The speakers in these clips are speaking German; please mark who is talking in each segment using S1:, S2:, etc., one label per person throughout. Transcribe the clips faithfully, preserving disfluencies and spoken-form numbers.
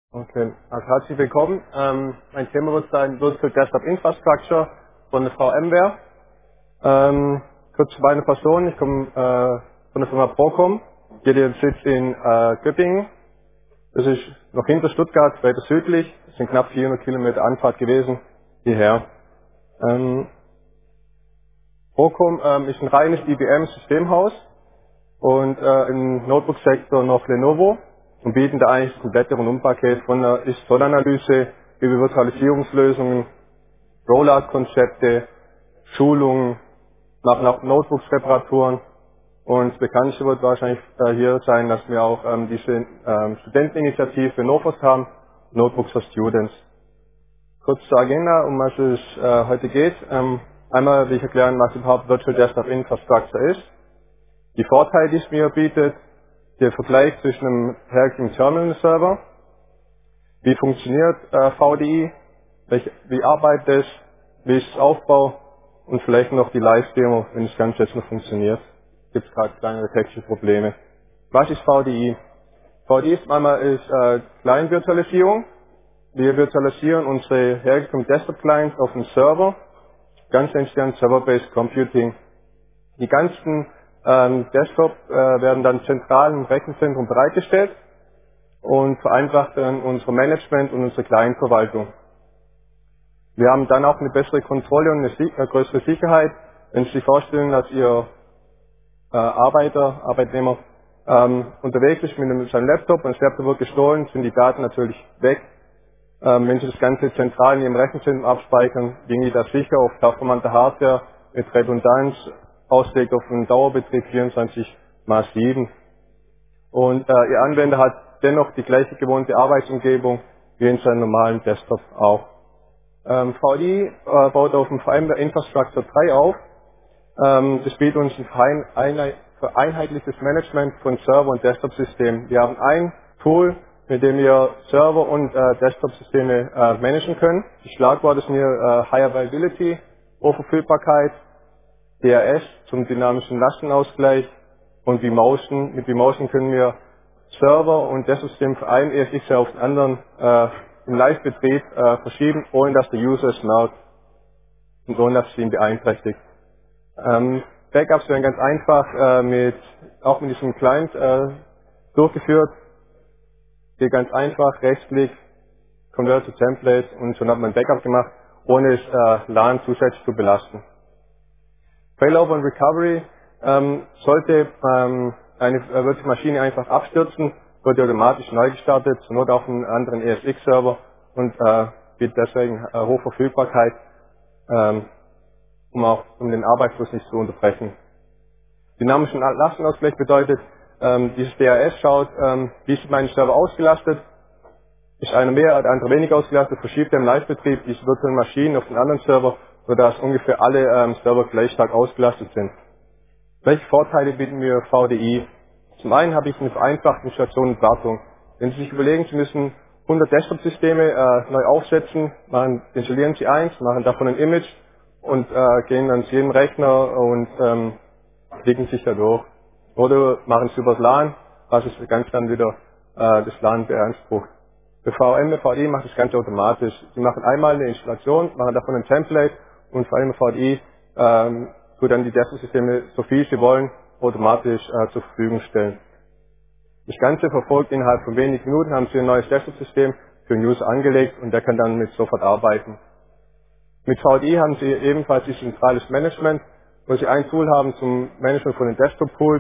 S1: Okay, also herzlich willkommen. Ähm, mein Thema wird sein Virtual Desktop Infrastructure von der VMware. Ähm, kurz zu meiner Person, ich komme äh, von der Firma Procom. Hier den Sitz in äh, Göppingen. Das ist noch hinter Stuttgart, weiter südlich. Das sind knapp vierhundert Kilometer Anfahrt gewesen hierher. Ähm, Procom ähm, ist ein reines I B M-Systemhaus und äh, im Notebook-Sektor noch Lenovo und bieten da eigentlich das komplette Rundumpaket von der Ist-Soll-Analyse über Virtualisierungslösungen, Rollout-Konzepte, Schulungen, machen auch Notebooks-Reparaturen und das Bekannteste wird wahrscheinlich äh, hier sein, dass wir auch ähm, diese ähm, Studenteninitiative Novos haben, Notebooks for Students. Kurz zur Agenda, um was es äh, heute geht. Ähm, einmal will ich erklären, was überhaupt Virtual Desktop Infrastructure ist, die Vorteile, die es mir bietet, der Vergleich zwischen einem herkömmlichen Terminal-Server, wie funktioniert äh, V D I, welche, wie arbeitet es, wie ist das Aufbau und vielleicht noch die Live-Demo, wenn das Ganze jetzt noch funktioniert. Gibt es gerade kleinere technische Probleme. Was ist V D I? V D I ist einmal ist äh, Client-Virtualisierung. Wir virtualisieren unsere herkömmlichen Desktop-Clients auf dem Server, ganz entstehen Server-Based Computing. Die ganzen ähm, Desktop äh, werden dann zentral im Rechenzentrum bereitgestellt und vereinfacht dann unser Management und unsere Client-Verwaltung. Wir haben dann auch eine bessere Kontrolle und eine si äh, größere Sicherheit. Wenn Sie sich vorstellen, dass Ihr äh, Arbeiter, Arbeitnehmer ähm, unterwegs ist mit einem, seinem Laptop und das Laptop wird gestohlen, sind die Daten natürlich weg. Ähm, wenn Sie das Ganze zentral in Ihrem Rechenzentrum abspeichern, ginge das sicher auf performante Hardware mit Redundanz, ausgelegt auf einen Dauerbetrieb vierundzwanzig mal sieben. Und äh, Ihr Anwender hat dennoch die gleiche gewohnte Arbeitsumgebung wie in seinem normalen Desktop auch. Ähm, V D I äh, baut auf dem VMware Infrastructure drei auf. Ähm, das bietet uns ein verein, einheit, vereinheitlichtes Management von Server- und Desktop-Systemen. Wir haben ein Tool, mit dem wir Server- und äh, Desktop-Systeme äh, managen können. Die Schlagworte sind hier äh, High Availability, Hochverfügbarkeit, D R S zum dynamischen Lastenausgleich und vMotion. Mit vMotion können wir Server und Desktop-System für einen E S X auf den anderen äh, im Live-Betrieb äh, verschieben, ohne dass der User es merkt und ohne dass es ihn beeinträchtigt. Ähm, Backups werden ganz einfach äh, mit, auch mit diesem Client äh, durchgeführt. Hier ganz einfach, Rechtsklick, Convert to Template und schon hat man ein Backup gemacht, ohne es äh, LAN zusätzlich zu belasten. Failover und Recovery ähm, sollte ähm, eine äh, wird die Maschine einfach abstürzen, wird die automatisch neu gestartet, zur Not auf einen anderen E S X-Server und äh, bietet deswegen äh, Hochverfügbarkeit, ähm, um auch um den Arbeitsfluss nicht zu unterbrechen. Dynamischen Lastenausgleich bedeutet, ähm, dieses D R S schaut, ähm, wie ist mein Server ausgelastet, ist einer mehr, der andere weniger ausgelastet, verschiebt er im Live-Betrieb diese virtuellen Maschinen auf den anderen Server, sodass ungefähr alle ähm, Server gleich stark ausgelastet sind. Welche Vorteile bieten mir V D I? Zum einen habe ich eine vereinfachte Installation und Wartung. Wenn Sie sich überlegen, Sie müssen hundert Desktop-Systeme äh, neu aufsetzen, machen, installieren Sie eins, machen davon ein Image und äh, gehen dann zu jedem Rechner und ähm, klicken sich da durch. Oder machen es übers LAN, was es ganz dann wieder äh, das LAN beansprucht. Für V M, V D I macht das Ganze automatisch. Sie machen einmal eine Installation, machen davon ein Template und vor allem V D I ähm, tut dann die Desktop-Systeme, so viel sie wollen, automatisch äh, zur Verfügung stellen. Das Ganze verfolgt innerhalb von wenigen Minuten, haben Sie ein neues Desktop-System für den User angelegt und der kann dann mit sofort arbeiten. Mit V D I haben Sie ebenfalls ein zentrales Management, wo Sie ein Tool haben zum Management von den Desktop-Pools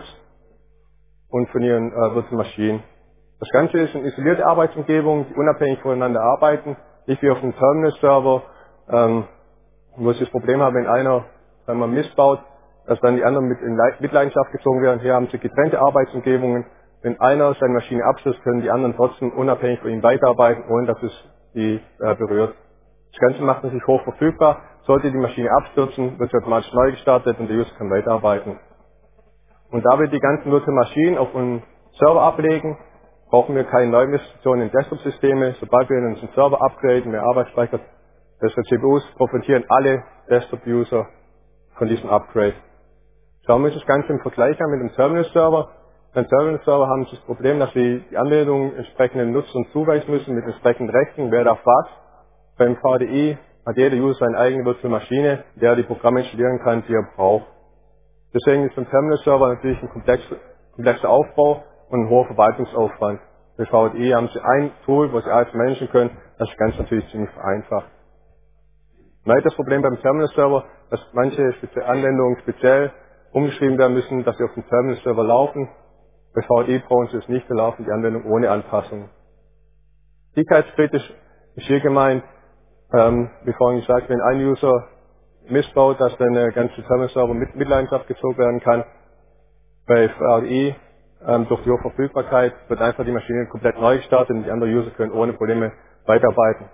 S1: und von Ihren äh, virtuellen Maschinen. Das Ganze ist eine isolierte Arbeitsumgebung, die unabhängig voneinander arbeiten, nicht wie auf einem Terminal-Server, ähm, wo Sie das Problem haben, wenn einer wenn man missbaut, dass dann die anderen mit in Lei- Mitleidenschaft gezogen werden. Hier haben Sie getrennte Arbeitsumgebungen. Wenn einer seine Maschine abstürzt, können die anderen trotzdem unabhängig von ihm weiterarbeiten, ohne dass es die äh, berührt. Das Ganze macht natürlich hoch verfügbar. Sollte die Maschine abstürzen, wird sie automatisch neu gestartet und der User kann weiterarbeiten. Und da wir die ganzen virtuellen Maschinen auf einen Server ablegen, brauchen wir keine Neuinvestitionen in Desktop-Systeme. Sobald wir unseren Server upgraden, mehr Arbeitsspeicher, bessere C P Us, profitieren alle Desktop-User von diesem Upgrade. Schauen wir uns das Ganze im Vergleich an mit dem Terminal-Server. Beim Terminal-Server haben sie das Problem, dass sie die Anmeldung entsprechenden Nutzern zuweisen müssen mit entsprechenden Rechten, wer darf was. Beim V D I hat jeder User eine eigene Virtual Maschine, der die Programme installieren kann, die er braucht. Deswegen ist beim Terminal-Server natürlich ein komplexer, komplexer Aufbau und ein hoher Verwaltungsaufwand. Bei V D I haben sie ein Tool, wo sie alles managen können, das ist ganz natürlich ziemlich vereinfacht. Ein weiteres Problem beim Terminal-Server, dass manche spezielle Anwendungen speziell umgeschrieben werden müssen, dass sie auf dem Terminal-Server laufen. Bei V D I brauchen sie es nicht, da laufen die Anwendungen ohne Anpassung. Sicherheitskritisch ist hier gemeint, ähm, wie vorhin gesagt, wenn ein User missbaut, dass dann der ganze Terminal-Server mit Mitleidenschaft gezogen werden kann. Bei V D I, ähm, durch die hohe Verfügbarkeit, wird einfach die Maschine komplett neu gestartet und die anderen User können ohne Probleme weiterarbeiten.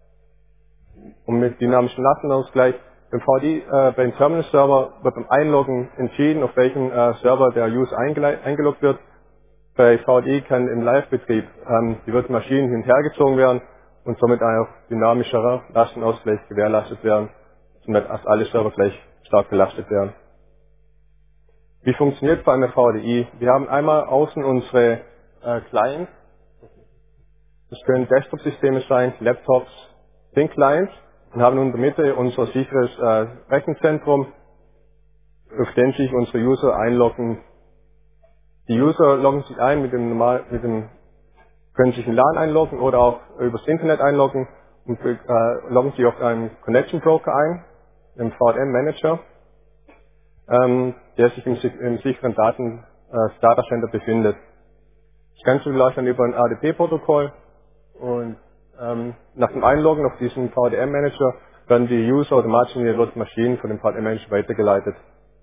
S1: Und mit dynamischem Lastenausgleich, beim V D I, äh, beim Terminal-Server wird beim Einloggen entschieden, auf welchen äh, Server der User eingeloggt wird. Bei V D I kann im Live-Betrieb ähm, die virtuellen Maschinen hin und her gezogen werden und somit auch dynamischerer Lastenausgleich gewährleistet werden, somit alle Server gleich stark belastet werden. Wie funktioniert vor allem der V D I? Wir haben einmal außen unsere äh, Clients, das können Desktop-Systeme sein, Laptops, Thin-Clients und haben in der Mitte unser sicheres äh, Rechenzentrum, auf dem sich unsere User einloggen. Die User loggen sich ein mit dem normal, mit dem, können sich in LAN einloggen oder auch übers Internet einloggen und äh, loggen sich auf einen Connection Broker ein, im V D M-Manager, ähm, der sich im, im sicheren Daten, äh, Data Center befindet. Das Ganze läuft dann über ein A D P-Protokoll und ähm, nach dem Einloggen auf diesen V D M-Manager werden die User automatisch in die virtuellen Maschinen von dem V D M-Manager weitergeleitet.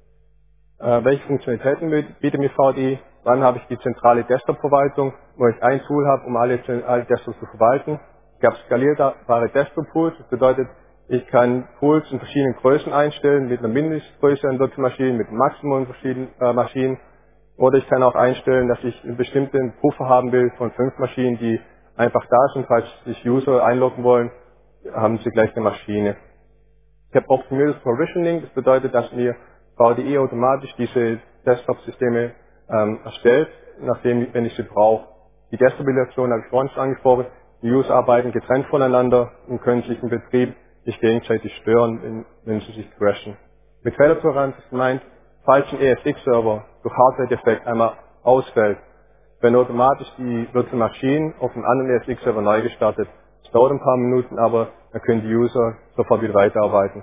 S1: Äh, welche Funktionalitäten bietet mir V D I? Dann habe ich die zentrale Desktop-Verwaltung, wo ich ein Tool habe, um alle, alle Desktops zu verwalten. Ich habe skalierbare Desktop-Pools, das bedeutet, ich kann Pools in verschiedenen Größen einstellen, mit einer Mindestgröße an virtuellen Maschinen, mit einem Maximum an verschiedenen äh, Maschinen. Oder ich kann auch einstellen, dass ich einen bestimmten Puffer haben will von fünf Maschinen, die einfach da sind, falls sich User einloggen wollen, haben sie gleich eine Maschine. Ich habe optimiertes Provisioning, das bedeutet, dass mir V D I automatisch diese Desktop-Systeme ähm, erstellt, nachdem, wenn ich sie brauche. Die Desktop-Relation habe ich vorhin schon angesprochen. Die User arbeiten getrennt voneinander und können sich im Betrieb nicht gegenseitig stören, wenn, wenn sie sich crashen. Mit Fehlertoleranz ist gemeint, falls ein E S X-Server durch Hardware-Defekt einmal ausfällt, werden automatisch die virtuellen Maschinen auf einem anderen E S X-Server neu gestartet. Es dauert ein paar Minuten, aber dann können die User sofort wieder weiterarbeiten.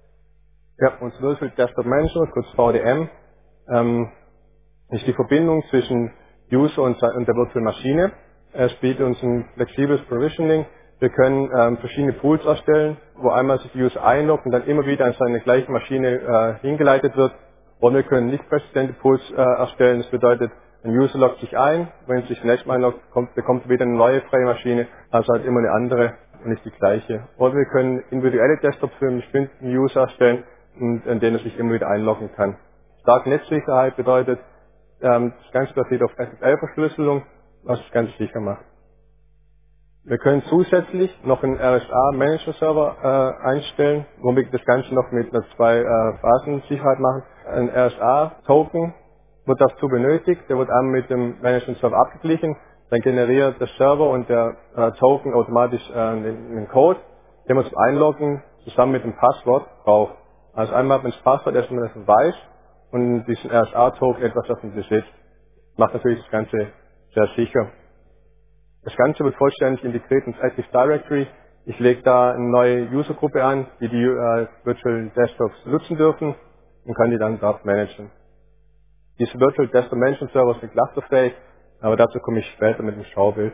S1: Ja, unser Virtual Desktop Manager, kurz V D M, ähm, ist die Verbindung zwischen User und, und der virtuellen Maschine. Es bietet uns ein flexibles Provisioning. Wir können ähm, verschiedene Pools erstellen, wo einmal sich die User einloggt und dann immer wieder an seine gleiche Maschine äh, hingeleitet wird. Und wir können nicht persistente Pools äh, erstellen. Das bedeutet, ein User loggt sich ein, wenn er sich nächstes Mal einloggt, kommt, bekommt er wieder eine neue freie Maschine, also halt immer eine andere und nicht die gleiche. Oder wir können individuelle Desktops für einen bestimmten User erstellen, und, in denen er sich immer wieder einloggen kann. Starke Netzsicherheit bedeutet, ähm, das Ganze basiert auf S S L-Verschlüsselung, was das Ganze sicher macht. Wir können zusätzlich noch einen R S A-Manager-Server äh, einstellen, wo wir das Ganze noch mit einer Zwei-Phasen-Sicherheit machen. Ein R S A-Token wird dazu benötigt, der wird einmal mit dem Management-Server abgeglichen, dann generiert der Server und der äh, Token automatisch äh, einen, einen Code, den man zum Einloggen zusammen mit dem Passwort braucht. Also einmal hat man das Passwort, erstmal das man weiß und diesen R S A-Token etwas, das man besitzt. Macht natürlich das Ganze sehr sicher. Das Ganze wird vollständig integriert ins Active Directory. Ich lege da eine neue Usergruppe an, die die äh, Virtual Desktops nutzen dürfen und kann die dann dort managen. Diese Virtual Desktop Management Server sind clusterfähig, aber dazu komme ich später mit dem Schaubild.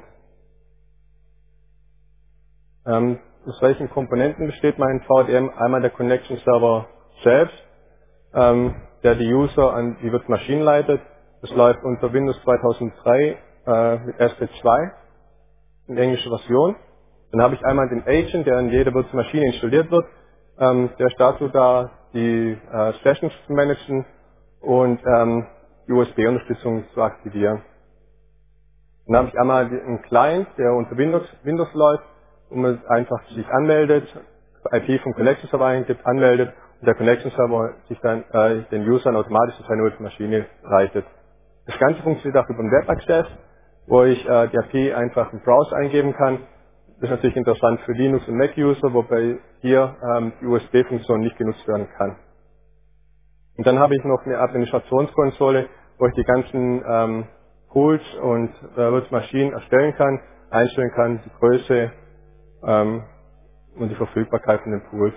S1: Ähm, aus welchen Komponenten besteht mein V D M? Einmal der Connection Server selbst, ähm, der die User an die Virtual Maschinen leitet. Das läuft unter Windows zweitausenddrei äh, mit S P zwei. In englische Version. Dann habe ich einmal den Agent, der in jeder virtuelle Maschine installiert wird. Ähm, der ist dazu da, die äh, Sessions zu managen und ähm, die U S B-Unterstützung zu aktivieren. Dann habe ich einmal einen Client, der unter Windows, Windows läuft, wo man einfach sich anmeldet, I P vom Connection Server eingibt, anmeldet und der Connection Server sich dann äh, den Usern automatisch in seine virtuelle Maschine leitet. Das Ganze funktioniert auch über den Web Access, wo ich äh, die A P I einfach im Browser eingeben kann. Das ist natürlich interessant für Linux und Mac-User, wobei hier ähm, die U S B-Funktion nicht genutzt werden kann. Und dann habe ich noch eine Administrationskonsole, wo ich die ganzen ähm, Pools und äh, Virtual-Maschinen erstellen kann, einstellen kann, die Größe ähm, und die Verfügbarkeit von den Pools.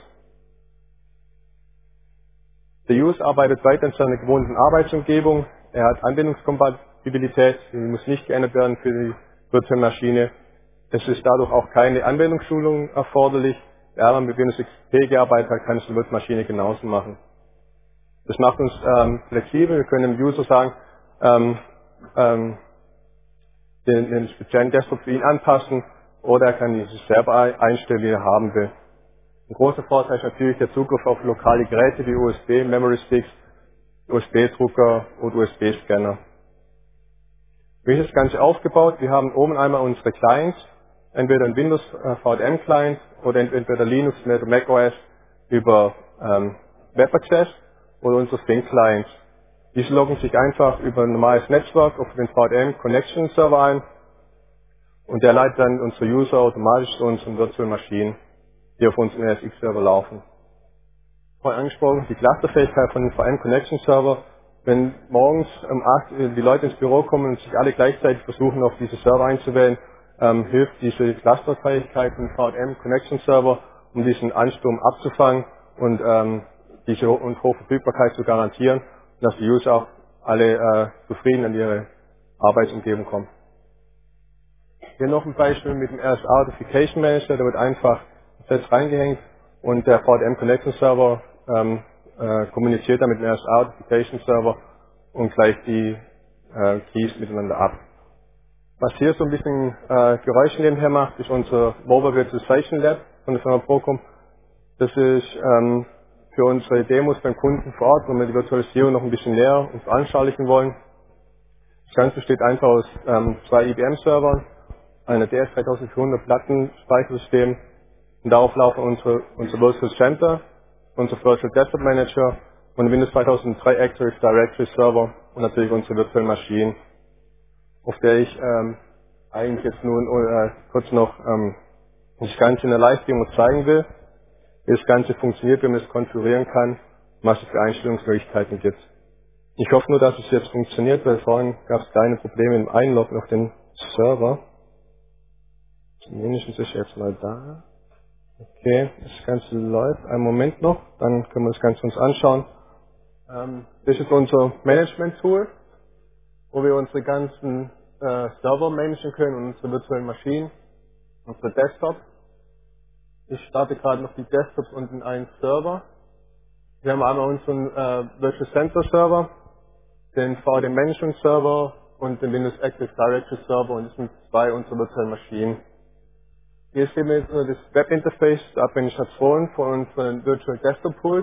S1: Der User arbeitet weiter in seiner gewohnten Arbeitsumgebung. Er hat Anwendungskompatibilität, die muss nicht geändert werden für die virtuelle Maschine. Es ist dadurch auch keine Anwendungsschulung erforderlich. Wer einmal mit Windows X P gearbeitet hat, kann es in der virtuellen Maschine genauso machen. Das macht uns ähm, flexibel. Wir können dem User sagen, ähm, ähm, den, den speziellen Desktop für ihn anpassen oder er kann dieses selber einstellen, wie er haben will. Ein großer Vorteil ist natürlich der Zugriff auf lokale Geräte wie U S B, Memory Sticks, U S B-Drucker und U S B-Scanner. Wie ist das Ganze aufgebaut? Wir haben oben einmal unsere Clients, entweder ein Windows äh, V D M-Client oder entweder Linux oder macOS über ähm, Web Access oder unsere Think-Clients. Diese loggen sich einfach über ein normales Netzwerk auf den V D M Connection Server ein und der leitet dann unsere User automatisch zu unseren virtuellen Maschinen, die auf unserem N S X-Server laufen. Vorhin angesprochen, die Clusterfähigkeit von dem V M Connection Server. Wenn morgens um acht die Leute ins Büro kommen und sich alle gleichzeitig versuchen, auf diese Server einzuwählen, ähm, hilft diese Clusterfähigkeit von V M Connection Server, um diesen Ansturm abzufangen und ähm, diese Ho- und hohe Verfügbarkeit zu garantieren, dass die User auch alle äh, zufrieden an ihre Arbeitsumgebung kommen. Hier noch ein Beispiel mit dem R S A Authentication Manager, der wird einfach fest reingehängt und der V D M Connection Server ähm, äh, kommuniziert dann mit dem R S A Authentication Server und gleicht die äh, Keys miteinander ab. Was hier so ein bisschen äh, Geräusche nebenher macht, ist unser Mobile Virtualization Lab von der Firma Procom. Das ist ähm, für unsere Demos beim Kunden vor Ort, wo wir die Virtualisierung noch ein bisschen näher und veranschaulichen wollen. Das Ganze besteht einfach aus ähm, zwei I B M-Servern, einer D S dreitausendvierhundert Plattenspeichersystem und darauf laufen unsere, unser Virtual Center, unser Virtual Desktop Manager und ein Windows zweitausenddrei Active Directory Server und natürlich unsere virtuellen Maschinen, auf der ich ähm, eigentlich jetzt nun äh, kurz noch ähm, das Ganze in der Live-Demo zeigen will, wie das Ganze funktioniert, wie man es konfigurieren kann, was es für Einstellungsmöglichkeiten gibt. Ich hoffe nur, dass es jetzt funktioniert, weil vorhin gab es kleine Probleme im Einloggen auf den Server. Zumindest ist jetzt mal da. Okay, das Ganze läuft. Einen Moment noch, dann können wir das Ganze uns anschauen. Ähm, das ist unser Management-Tool, wo wir unsere ganzen äh, Server managen können und unsere virtuellen Maschinen, unsere Desktop. Ich starte gerade noch die Desktops und in einen Server. Wir haben einmal unseren äh, Virtual Center Server, den V D M Management Server und den Windows Active Directory Server und das sind zwei unserer virtuellen Maschinen. Hier sehen wir jetzt nur das Webinterface der Administration von unseren Virtual Desktop Pools.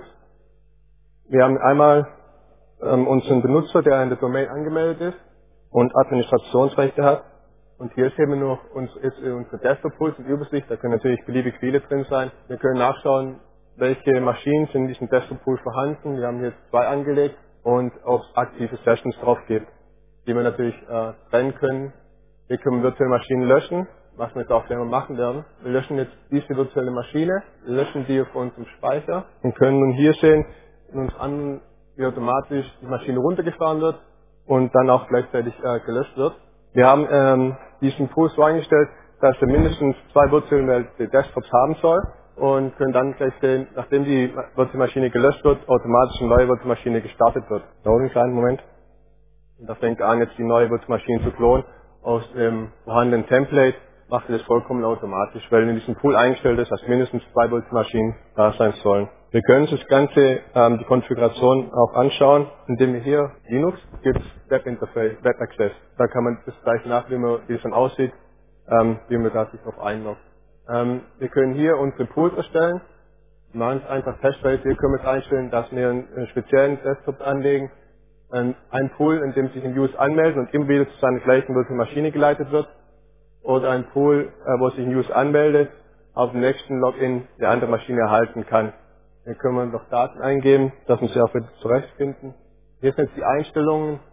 S1: Wir haben einmal ähm, unseren Benutzer, der in der Domain angemeldet ist und Administrationsrechte hat. Und hier sehen wir noch uns, ist unsere Desktop Pools in Übersicht. Da können natürlich beliebig viele drin sein. Wir können nachschauen, welche Maschinen sind in diesem Desktop Pool vorhanden. Wir haben hier zwei angelegt und ob es aktive Sessions drauf gibt, die wir natürlich äh, trennen können. Wir können virtuelle Maschinen löschen, was wir jetzt auch gerne machen werden. Wir löschen jetzt diese virtuelle Maschine, löschen die auf unserem Speicher und können nun hier sehen, in uns an, wie automatisch die Maschine runtergefahren wird und dann auch gleichzeitig äh, gelöscht wird. Wir haben ähm, diesen Pool so eingestellt, dass er mindestens zwei virtuelle Desktops haben soll und können dann gleich sehen, nachdem die virtuelle Maschine gelöscht wird, automatisch eine neue virtuelle Maschine gestartet wird. Dauert einen kleinen Moment. Und da fängt er an, jetzt die neue virtuelle Maschine zu klonen. Aus dem vorhandenen Template macht er das vollkommen automatisch, weil in diesem Pool eingestellt ist, dass mindestens zwei virtuelle Maschinen da sein sollen. Wir können uns das Ganze, ähm, die Konfiguration auch anschauen, indem wir hier Linux gibt Web Interface, Web Access. Da kann man das gleich nach, wie, man, wie es dann aussieht, ähm, wie man da sich drauf einloggt. Ähm, wir können hier unsere Pools erstellen. Wir machen es einfach testweise. Hier können wir es einstellen, dass wir einen, einen speziellen Desktop anlegen, ein, ein Pool, in dem sich ein User anmeldet und immer wieder zu seiner gleichen virtuellen Maschine geleitet wird. Oder ein Pool, äh, wo sich ein User anmeldet, auf dem nächsten Login der andere Maschine erhalten kann. Hier können wir noch Daten eingeben, dass wir sie auch wieder zurechtfinden. Hier sind jetzt die Einstellungen, die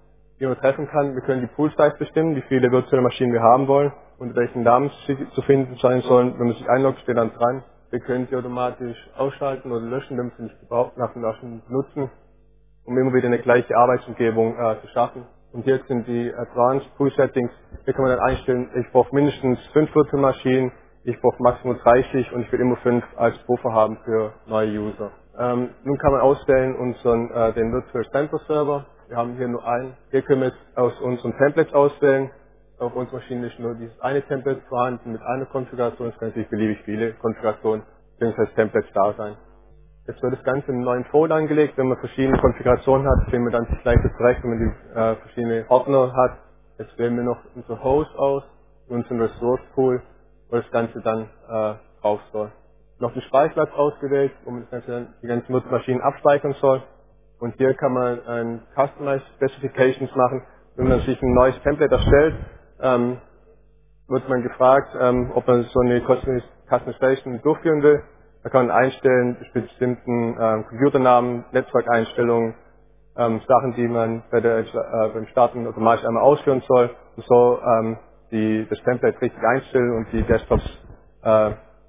S1: die man treffen kann. Wir können die Pool-Size bestimmen, wie viele virtuelle Maschinen wir haben wollen und welchen Namen sie zu finden sein sollen. Wenn man sich einloggt, steht dann dran. Wir können sie automatisch ausschalten oder löschen, wenn wir sie nicht gebraucht nach dem Löschen nutzen, um immer wieder eine gleiche Arbeitsumgebung äh, zu schaffen. Und jetzt sind die Advanced Pool Settings. Hier kann man dann einstellen, ich brauche mindestens fünf virtuelle Maschinen, ich brauche maximal dreißig und ich will immer fünf als Puffer haben für neue User. Ähm, nun kann man auswählen unseren, äh, den Virtual Center Server. Wir haben hier nur einen. Hier können wir jetzt aus unseren Templates auswählen. Auf unserer Maschine ist nur dieses eine Template vorhanden mit einer Konfiguration. Es können natürlich beliebig viele Konfigurationen bzw. Templates da sein. Jetzt wird das Ganze in einen neuen Folder angelegt. Wenn man verschiedene Konfigurationen hat, findet man dann sich leichter zurecht, wenn man die äh, verschiedene Ordner hat. Jetzt wählen wir noch unser Host aus, unseren Resource Pool, wo das Ganze dann äh, drauf soll. Noch den Speicherplatz ausgewählt, wo man das Ganze dann, die ganzen Nutzmaschinen abspeichern soll. Und hier kann man ein Customize Specifications machen. Wenn man sich ein neues Template erstellt, ähm, wird man gefragt, ähm, ob man so eine Customization durchführen will. Da kann man einstellen, bestimmten ähm, Computernamen, Netzwerkeinstellungen, ähm, Sachen, die man bei der, äh, beim Starten automatisch einmal ausführen soll, und so ähm, die, das Template richtig einstellen und die Desktops äh,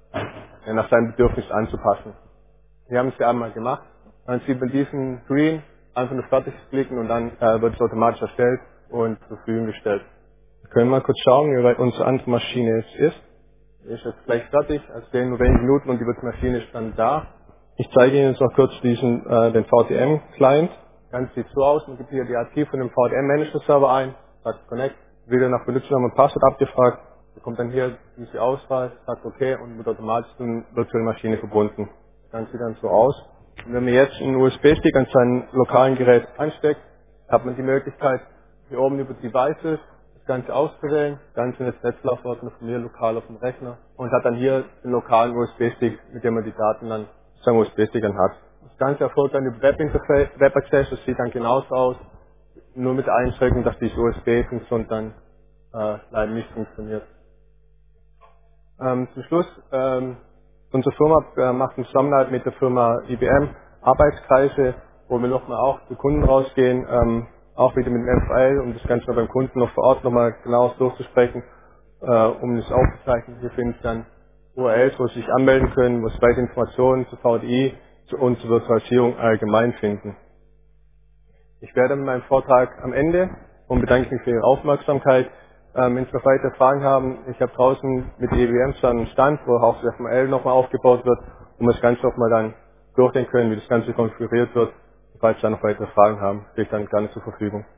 S1: nach seinen Bedürfnissen anzupassen. Wir haben es ja einmal gemacht. Dann sieht man diesen Screen, einfach nur fertig klicken und dann äh, wird es automatisch erstellt und zur Verfügung gestellt. Wir können mal kurz schauen, wie weit unsere andere Maschine jetzt ist. Die ist jetzt gleich fertig, also sehen nur wenige Minuten und die Maschine ist dann da. Ich zeige Ihnen jetzt noch kurz diesen, äh, den V T M-Client. Ganz sieht so aus, man gibt hier die I P von dem V T M-Manager-Server ein, sagt Connect, wird dann nach Benutzernamen und Passwort abgefragt, bekommt dann hier diese Auswahl, sagt OK und wird automatisch zur virtuellen Maschine verbunden. Das Ganze sieht dann so aus. Und wenn man jetzt einen U S B-Stick an seinem lokalen Gerät ansteckt, hat man die Möglichkeit, hier oben über Devices das Ganze auszuwählen, das Ganze in das Netzlaufwerk von mir lokal auf dem Rechner und hat dann hier den lokalen U S B-Stick, mit dem man die Daten dann seinem U S B-Stick dann hat. Das Ganze erfolgt dann über Web-Interface, Web-Access, das sieht dann genauso aus, nur mit der Einschränkung, dass diese U S B-Funktion dann äh, leider nicht funktioniert. Ähm, zum Schluss, ähm, unsere Firma äh, macht eine Zusammenarbeit mit der Firma I B M Arbeitskreise, wo wir nochmal auch zu Kunden rausgehen, ähm, auch wieder mit dem F L, um das Ganze mal beim Kunden noch vor Ort nochmal genau durchzusprechen, äh, um das aufzuzeichnen. Hier finden Sie dann U R Ls, wo Sie sich anmelden können, wo Sie weitere Informationen zu V D I zu, und zur Virtualisierung allgemein finden. Ich werde mit meinem Vortrag am Ende und bedanke mich für Ihre Aufmerksamkeit. Ähm, wenn Sie noch weitere Fragen haben, ich habe draußen mit der E W M zusammen einen Stand, wo auch das F M L nochmal aufgebaut wird, um das Ganze nochmal dann durchgehen können, wie das Ganze konfiguriert wird. Falls Sie da noch weitere Fragen haben, stehe ich dann gerne zur Verfügung.